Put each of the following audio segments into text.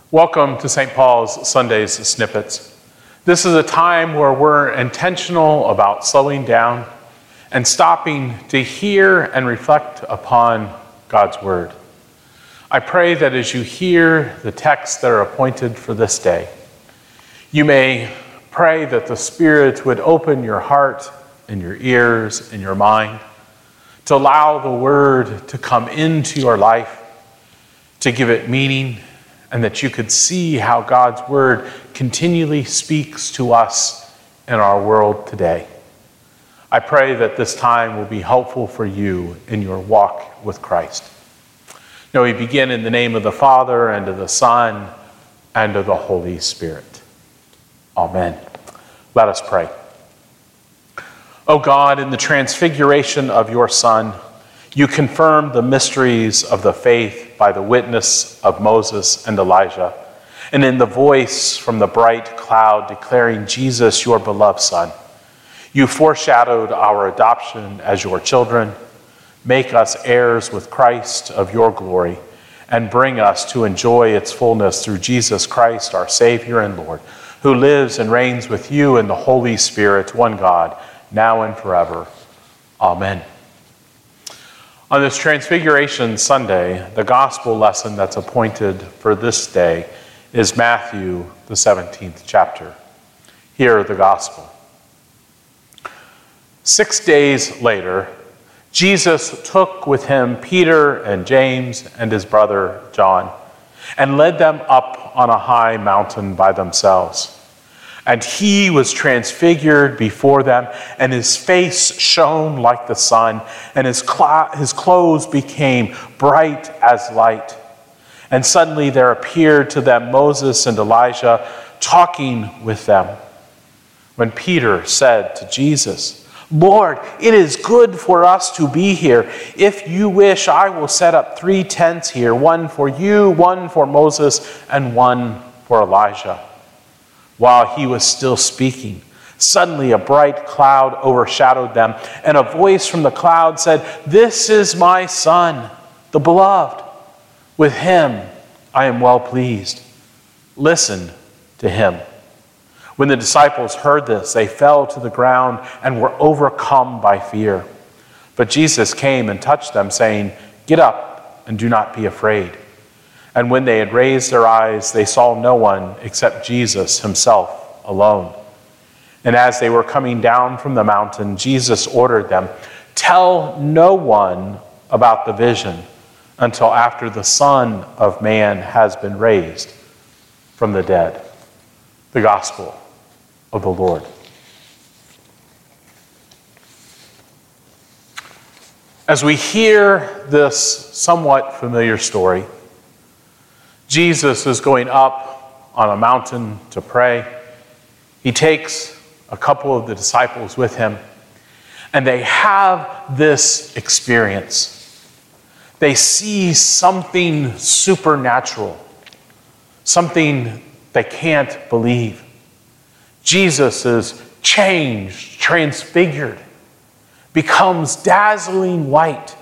Welcome to St. Paul's Sundays Snippets. This is a time where we're intentional about slowing down and stopping to hear and reflect upon God's Word. I pray that as you hear the texts that are appointed for this day, you may pray that the Spirit would open your heart and your ears and your mind to allow the Word to come into your life, to give it meaning, and that you could see how God's Word continually speaks to us in our world today. I pray that this time will be helpful for you in your walk with Christ. Now we begin in the name of the Father, and of the Son, and of the Holy Spirit. Amen. Let us pray. O God, in the transfiguration of your Son, you confirmed the mysteries of the faith by the witness of Moses and Elijah, and in the voice from the bright cloud declaring Jesus, your beloved Son. You foreshadowed our adoption as your children. Make us heirs with Christ of your glory, and bring us to enjoy its fullness through Jesus Christ, our Savior and Lord, who lives and reigns with you in the Holy Spirit, one God, now and forever. Amen. On this Transfiguration Sunday, the gospel lesson that's appointed for this day is Matthew, the 17th chapter. Hear the gospel. 6 days later, Jesus took with him Peter and James and his brother John, and led them up on a high mountain by themselves. And he was transfigured before them, and his face shone like the sun, and his clothes became bright as light. And suddenly there appeared to them Moses and Elijah talking with them. When Peter said to Jesus, "Lord, it is good for us to be here. If you wish, I will set up 3 tents here, one for you, one for Moses, and one for Elijah." While he was still speaking, suddenly a bright cloud overshadowed them, and a voice from the cloud said, "This is my Son, the beloved. With him I am well pleased. Listen to him." When the disciples heard this, they fell to the ground and were overcome by fear. But Jesus came and touched them, saying, "Get up and do not be afraid." And when they had raised their eyes, they saw no one except Jesus himself alone. And as they were coming down from the mountain, Jesus ordered them, "Tell no one about the vision until after the Son of Man has been raised from the dead." The Gospel of the Lord. As we hear this somewhat familiar story, Jesus is going up on a mountain to pray. He takes a couple of the disciples with him, and they have this experience. They see something supernatural, something they can't believe. Jesus is changed, transfigured, becomes dazzling white,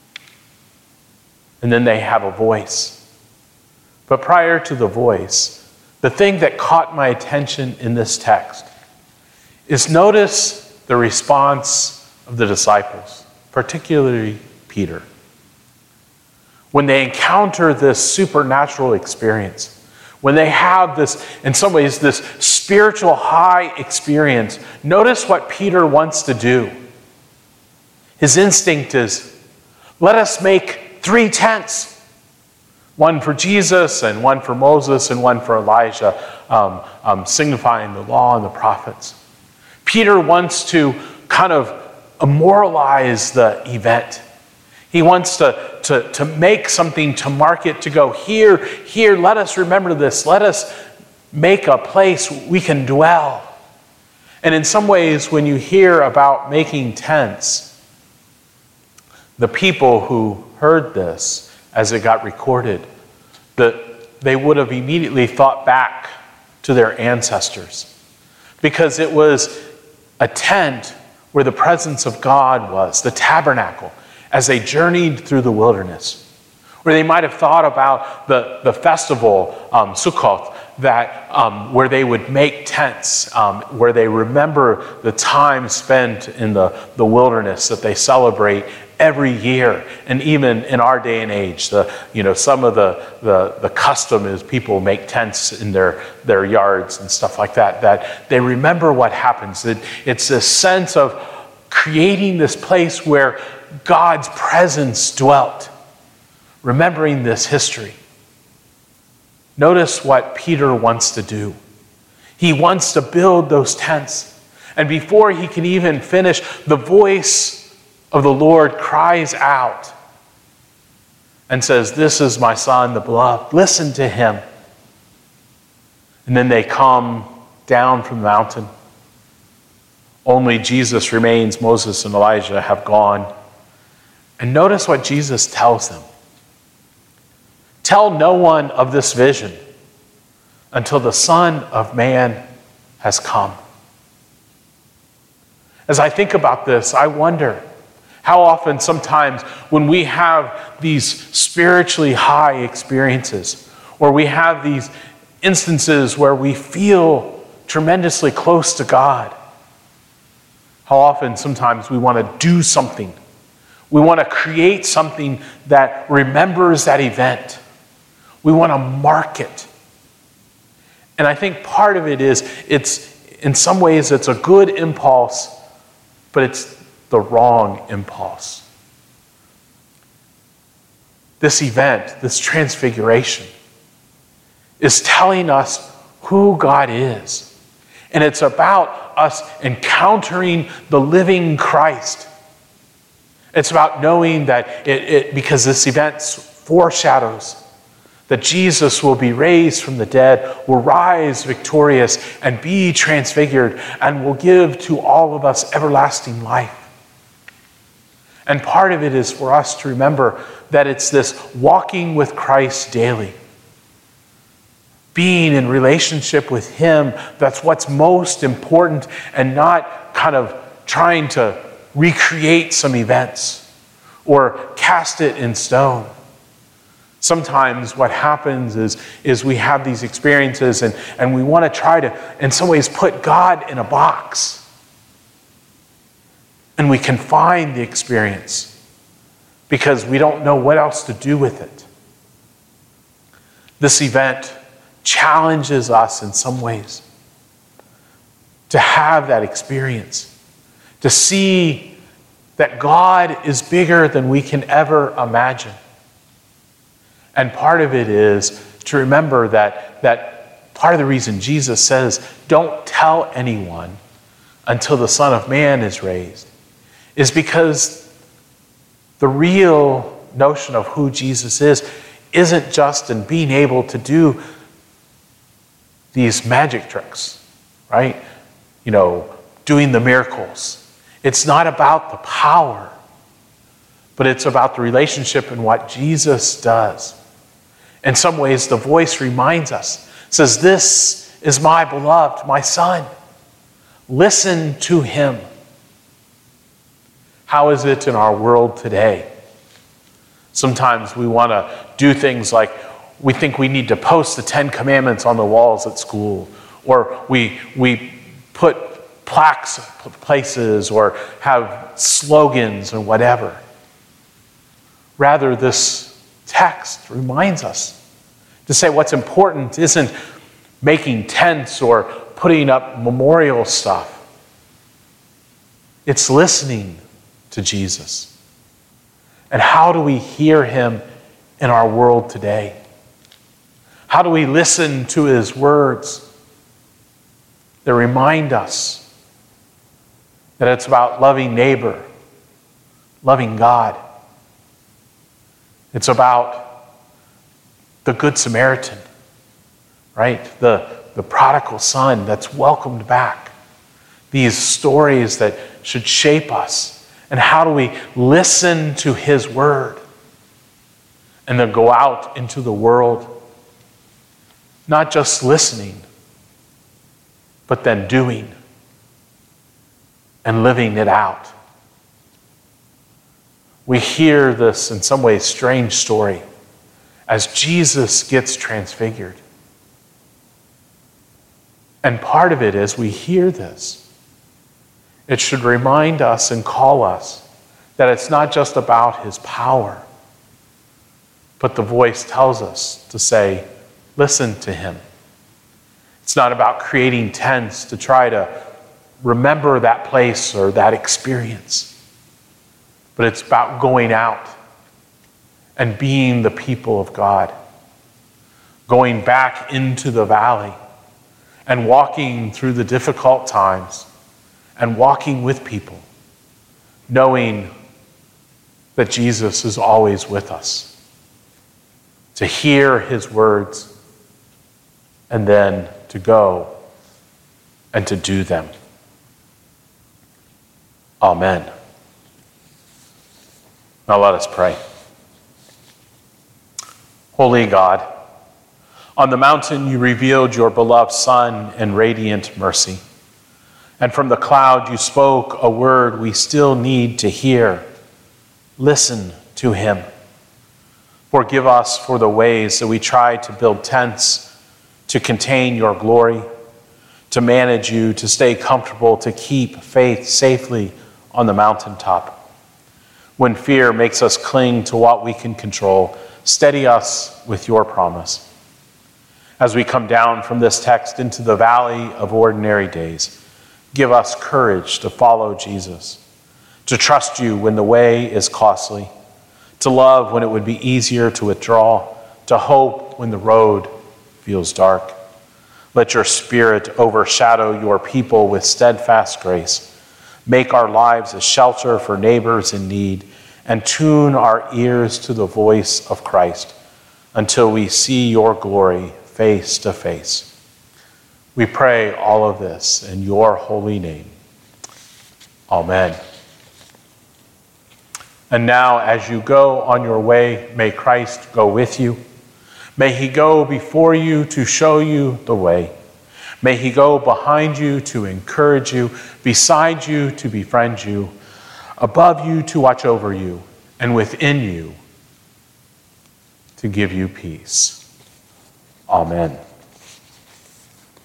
and then they have a voice. But prior to the voice, the thing that caught my attention in this text is notice the response of the disciples, particularly Peter. When they encounter this supernatural experience, when they have this, in some ways, this spiritual high experience, notice what Peter wants to do. His instinct is, let us make 3 tents. One for Jesus, and one for Moses, and one for Elijah, signifying the law and the prophets. Peter wants to kind of immortalize the event. He wants to make something to mark it, to go, here, let us remember this. Let us make a place we can dwell. And in some ways, when you hear about making tents, the people who heard this, as it got recorded, that they would have immediately thought back to their ancestors, because it was a tent where the presence of God was, the tabernacle, as they journeyed through the wilderness, Or they might have thought about the festival, Sukkot, that where they would make tents, where they remember the time spent in the wilderness that they celebrate every year. And even in our day and age, some of the custom is people make tents in their yards and stuff like that, that they remember what happens. It's this sense of creating this place where God's presence dwelt, remembering this history. Notice what Peter wants to do. He wants to build those tents. And before he can even finish, the voice of the Lord cries out and says, "This is my son, the beloved. Listen to him." And then they come down from the mountain. Only Jesus remains. Moses and Elijah have gone. And notice what Jesus tells them. "Tell no one of this vision until the Son of Man has come." As I think about this, I wonder how often sometimes when we have these spiritually high experiences, or we have these instances where we feel tremendously close to God, how often sometimes we want to do something. We want to create something that remembers that event. We want to mark it. And I think part of it is, in some ways it's a good impulse, but it's the wrong impulse. This event, this transfiguration, is telling us who God is. And it's about us encountering the living Christ. It's about knowing that because this event foreshadows that Jesus will be raised from the dead, will rise victorious and be transfigured, and will give to all of us everlasting life. And part of it is for us to remember that it's this walking with Christ daily, being in relationship with Him, that's what's most important, and not kind of trying to recreate some events or cast it in stone. Sometimes what happens is we have these experiences and we want to try to, in some ways, put God in a box. And we confine the experience because we don't know what else to do with it. This event challenges us in some ways to have that experience, to see that God is bigger than we can ever imagine. And part of it is to remember that part of the reason Jesus says, don't tell anyone until the Son of Man is raised, is because the real notion of who Jesus is isn't just in being able to do these magic tricks, right? Doing the miracles. It's not about the power, but it's about the relationship and what Jesus does. In some ways, the voice reminds us, says, "This is my beloved, my son. Listen to him." How is it in our world today? Sometimes we want to do things like we think we need to post the 10 Commandments on the walls at school, or we put plaques places or have slogans or whatever. Rather, this text reminds us to say what's important isn't making tents or putting up memorial stuff. It's listening to Jesus. And how do we hear him in our world today? How do we listen to his words that remind us that it's about loving neighbor, loving God? It's about the Good Samaritan, right? The prodigal son that's welcomed back. These stories that should shape us. And how do we listen to his word and then go out into the world, not just listening, but then doing and living it out? We hear this, in some ways, strange story as Jesus gets transfigured. And part of it is we hear this. It should remind us and call us that it's not just about his power, but the voice tells us to say, listen to him. It's not about creating tents to try to remember that place or that experience, but it's about going out and being the people of God, going back into the valley and walking through the difficult times and walking with people, knowing that Jesus is always with us, to hear his words and then to go and to do them. Amen. Now let us pray. Holy God, on the mountain you revealed your beloved Son in radiant mercy. And from the cloud you spoke a word we still need to hear. Listen to him. Forgive us for the ways that we try to build tents to contain your glory, to manage you, to stay comfortable, to keep faith safely on the mountaintop. When fear makes us cling to what we can control, steady us with your promise. As we come down from this text into the valley of ordinary days, give us courage to follow Jesus, to trust you when the way is costly, to love when it would be easier to withdraw, to hope when the road feels dark. Let your Spirit overshadow your people with steadfast grace. Make our lives a shelter for neighbors in need, and tune our ears to the voice of Christ until we see your glory face to face. We pray all of this in your holy name. Amen. And now, as you go on your way, may Christ go with you. May he go before you to show you the way. May he go behind you to encourage you, beside you to befriend you, above you to watch over you, and within you to give you peace. Amen.